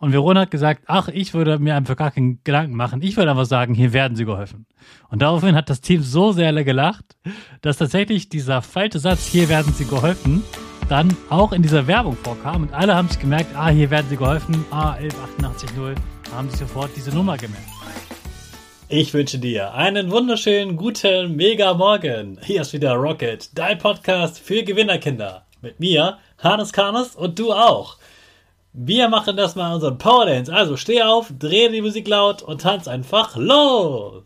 Und Verona hat gesagt, ach, ich würde mir einfach gar keinen Gedanken machen. Ich würde einfach sagen, hier werden sie geholfen. Und daraufhin hat das Team so sehr gelacht, dass tatsächlich dieser falsche Satz, hier werden sie geholfen, dann auch in dieser Werbung vorkam. Und alle haben sich gemerkt, hier werden sie geholfen, 11880, haben sich sofort diese Nummer gemerkt. Ich wünsche dir einen wunderschönen, guten, mega Morgen. Hier ist wieder Rocket, dein Podcast für Gewinnerkinder. Mit mir, Hannes Karnes und du auch. Wir machen das mal unseren Powerdance. Also steh auf, dreh die Musik laut und tanz einfach los.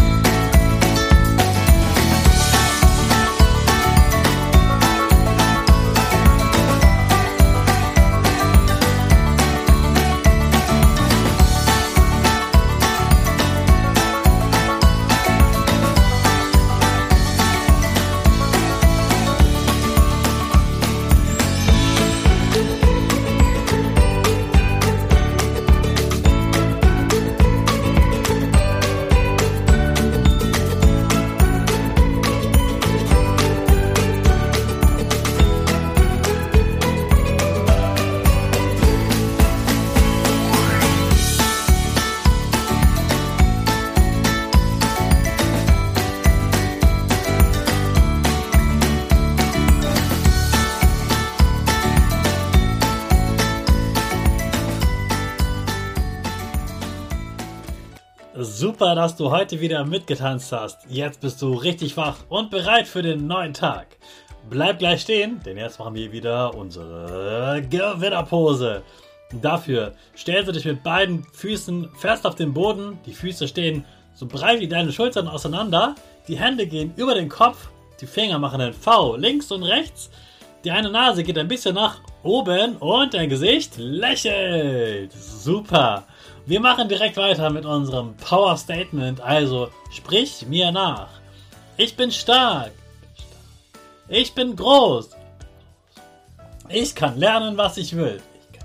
Super, dass du heute wieder mitgetanzt hast. Jetzt bist du richtig wach und bereit für den neuen Tag. Bleib gleich stehen, denn jetzt machen wir wieder unsere Gewinnerpose. Dafür stellst du dich mit beiden Füßen fest auf den Boden. Die Füße stehen so breit wie deine Schultern auseinander. Die Hände gehen über den Kopf. Die Finger machen ein V links und rechts. Die eine Nase geht ein bisschen nach oben und dein Gesicht lächelt. Super. Wir machen direkt weiter mit unserem Power Statement, also sprich mir nach. Ich bin stark. Ich bin groß. Ich kann lernen, was ich will.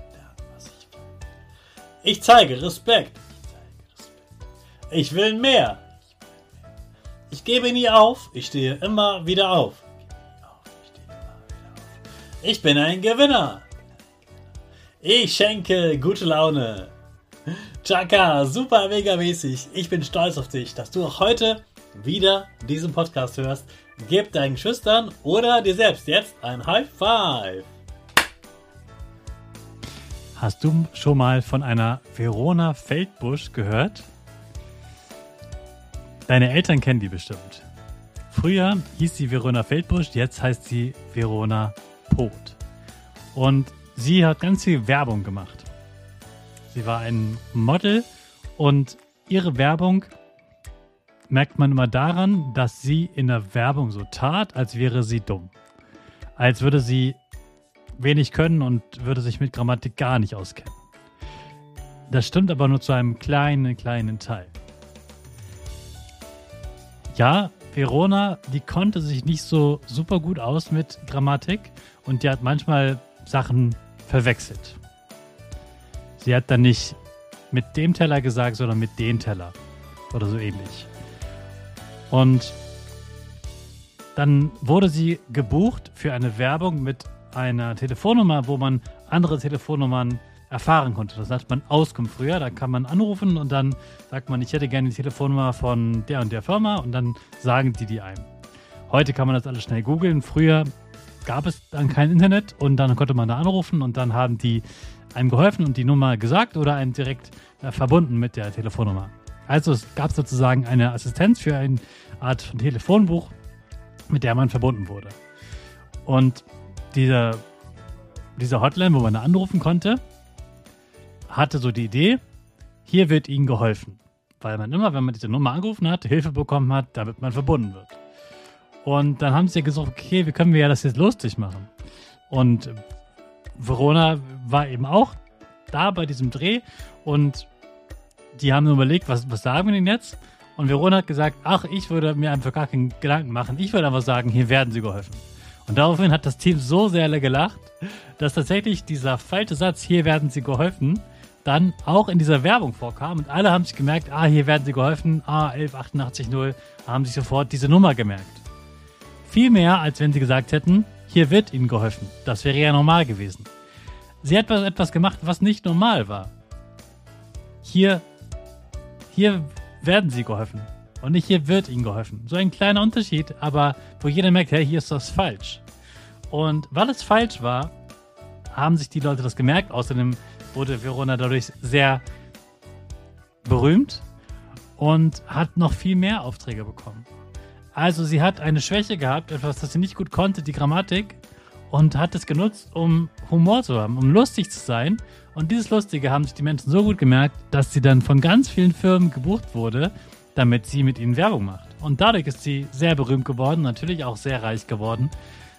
Ich zeige Respekt. Ich will mehr. Ich gebe nie auf. Ich stehe immer wieder auf. Ich bin ein Gewinner. Ich schenke gute Laune. Chaka, super mega mäßig. Ich bin stolz auf dich, dass du auch heute wieder diesen Podcast hörst. Gib deinen Geschwistern oder dir selbst jetzt ein High Five. Hast du schon mal von einer Verona Feldbusch gehört? Deine Eltern kennen die bestimmt. Früher hieß sie Verona Feldbusch, jetzt heißt sie Verona Poth. Und sie hat ganz viel Werbung gemacht. Sie war ein Model und ihre Werbung merkt man immer daran, dass sie in der Werbung so tat, als wäre sie dumm. Als würde sie wenig können und würde sich mit Grammatik gar nicht auskennen. Das stimmt aber nur zu einem kleinen Teil. Ja, Verona, die konnte sich nicht so super gut aus mit Grammatik und die hat manchmal Sachen verwechselt. Sie hat dann nicht mit dem Teller gesagt, sondern mit dem Teller oder so ähnlich. Und dann wurde sie gebucht für eine Werbung mit einer Telefonnummer, wo man andere Telefonnummern erfahren konnte. Das nennt man Auskunft früher. Da kann man anrufen und dann sagt man, ich hätte gerne die Telefonnummer von der und der Firma und dann sagen die einem. Heute kann man das alles schnell googeln. Früher gab es dann kein Internet und dann konnte man da anrufen und dann haben die einem geholfen und die Nummer gesagt oder einen direkt verbunden mit der Telefonnummer. Also es gab sozusagen eine Assistenz für eine Art von Telefonbuch, mit der man verbunden wurde. Und diese Hotline, wo man da anrufen konnte, hatte so die Idee, hier wird ihnen geholfen. Weil man immer, wenn man diese Nummer angerufen hat, Hilfe bekommen hat, damit man verbunden wird. Und dann haben sie gesagt, okay, wie können wir ja das jetzt lustig machen? Und Verona war eben auch da bei diesem Dreh und die haben überlegt, was sagen wir denn jetzt? Und Verona hat gesagt, ach, ich würde mir einfach gar keinen Gedanken machen. Ich würde einfach sagen, hier werden sie geholfen. Und daraufhin hat das Team so sehr gelacht, dass tatsächlich dieser falsche Satz, hier werden sie geholfen, dann auch in dieser Werbung vorkam. Und alle haben sich gemerkt, hier werden sie geholfen, 11880, haben sich sofort diese Nummer gemerkt. Viel mehr, als wenn sie gesagt hätten, hier wird ihnen geholfen. Das wäre ja normal gewesen. Sie hat etwas gemacht, was nicht normal war. hier werden sie geholfen. Und nicht hier wird ihnen geholfen. So ein kleiner Unterschied, aber wo jeder merkt, hey, hier ist das falsch. Und weil es falsch war, haben sich die Leute das gemerkt. Außerdem wurde Verona dadurch sehr berühmt und hat noch viel mehr Aufträge bekommen. Also sie hat eine Schwäche gehabt, etwas, das sie nicht gut konnte, die Grammatik, und hat es genutzt, um Humor zu haben, um lustig zu sein. Und dieses Lustige haben sich die Menschen so gut gemerkt, dass sie dann von ganz vielen Firmen gebucht wurde, damit sie mit ihnen Werbung macht. Und dadurch ist sie sehr berühmt geworden, natürlich auch sehr reich geworden,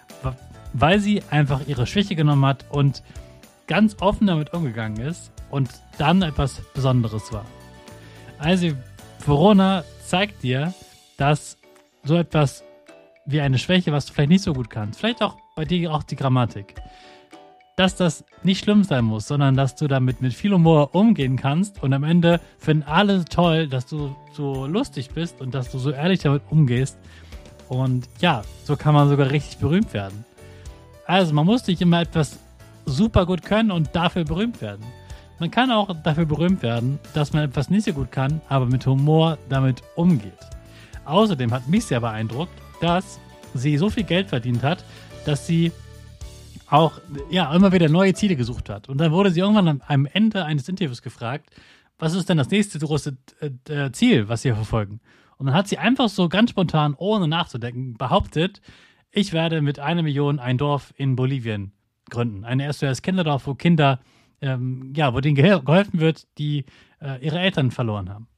weil sie einfach ihre Schwäche genommen hat und ganz offen damit umgegangen ist und dann etwas Besonderes war. Also Verona zeigt dir, dass so etwas wie eine Schwäche, was du vielleicht nicht so gut kannst, vielleicht auch bei dir auch die Grammatik, dass das nicht schlimm sein muss, sondern dass du damit mit viel Humor umgehen kannst und am Ende finden alle toll, dass du so lustig bist und dass du so ehrlich damit umgehst. Und ja, so kann man sogar richtig berühmt werden. Also man muss nicht immer etwas super gut können und dafür berühmt werden. Man kann auch dafür berühmt werden, dass man etwas nicht so gut kann, aber mit Humor damit umgeht. Außerdem hat mich sehr beeindruckt, dass sie so viel Geld verdient hat, dass sie auch immer wieder neue Ziele gesucht hat. Und dann wurde sie irgendwann am Ende eines Interviews gefragt, was ist denn das nächste große Ziel, was sie verfolgen? Und dann hat sie einfach so ganz spontan, ohne nachzudenken, behauptet, ich werde mit 1 Million ein Dorf in Bolivien gründen. Ein SOS-Kinderdorf, wo Kinder, wo denen geholfen wird, die ihre Eltern verloren haben.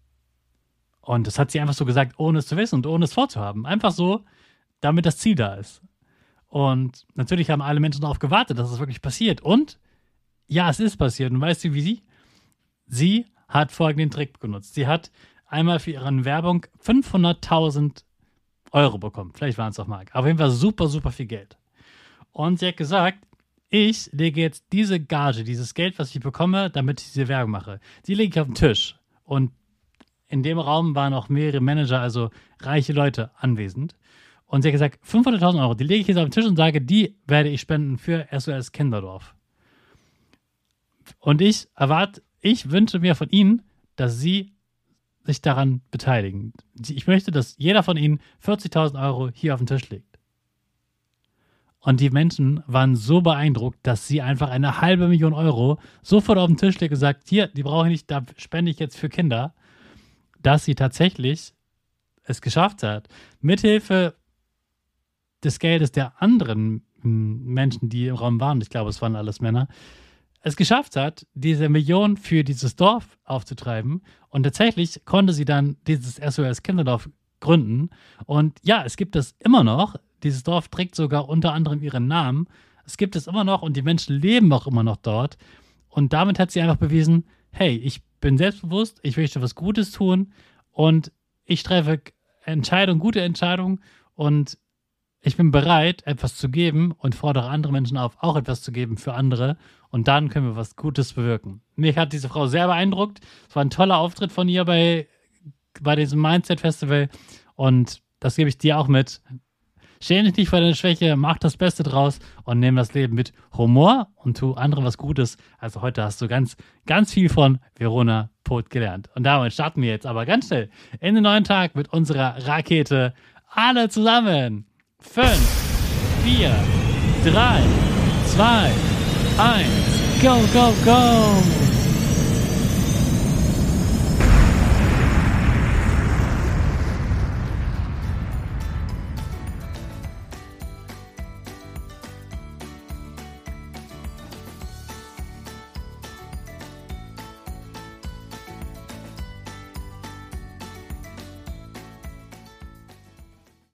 Und das hat sie einfach so gesagt, ohne es zu wissen und ohne es vorzuhaben. Einfach so, damit das Ziel da ist. Und natürlich haben alle Menschen darauf gewartet, dass es wirklich passiert. Und ja, es ist passiert. Und weißt du, wie sie? Sie hat folgenden Trick genutzt. Sie hat einmal für ihre Werbung 500.000 Euro bekommen. Vielleicht waren es auch Mark. Auf jeden Fall super, super viel Geld. Und sie hat gesagt, ich lege jetzt diese Gage, dieses Geld, was ich bekomme, damit ich diese Werbung mache, die lege ich auf den Tisch. Und in dem Raum waren auch mehrere Manager, also reiche Leute anwesend. Und sie hat gesagt, 500.000 Euro, die lege ich jetzt auf den Tisch und sage, die werde ich spenden für SOS Kinderdorf. Und ich wünsche mir von Ihnen, dass Sie sich daran beteiligen. Ich möchte, dass jeder von Ihnen 40.000 Euro hier auf den Tisch legt. Und die Menschen waren so beeindruckt, dass sie einfach 500.000 Euro sofort auf den Tisch legt und sagt, hier, die brauche ich nicht, da spende ich jetzt für Kinder, dass sie tatsächlich es geschafft hat, mithilfe des Geldes der anderen Menschen, die im Raum waren, ich glaube, es waren alles Männer, es geschafft hat, diese Million für dieses Dorf aufzutreiben. Und tatsächlich konnte sie dann dieses SOS Kinderdorf gründen. Und ja, es gibt es immer noch. Dieses Dorf trägt sogar unter anderem ihren Namen. Es gibt es immer noch und die Menschen leben auch immer noch dort. Und damit hat sie einfach bewiesen, hey, ich bin selbstbewusst, ich möchte was Gutes tun und ich treffe gute Entscheidungen und ich bin bereit, etwas zu geben und fordere andere Menschen auf, auch etwas zu geben für andere. Und dann können wir was Gutes bewirken. Mich hat diese Frau sehr beeindruckt. Es war ein toller Auftritt von ihr bei diesem Mindset-Festival. Und das gebe ich dir auch mit. Schäme dich nicht vor deiner Schwäche, mach das Beste draus und nimm das Leben mit Humor und tu anderen was Gutes. Also heute hast du ganz, ganz viel von Verona Poth gelernt. Und damit starten wir jetzt aber ganz schnell in den neuen Tag mit unserer Rakete. Alle zusammen. 5, 4, 3, 2, 1, go, go, go!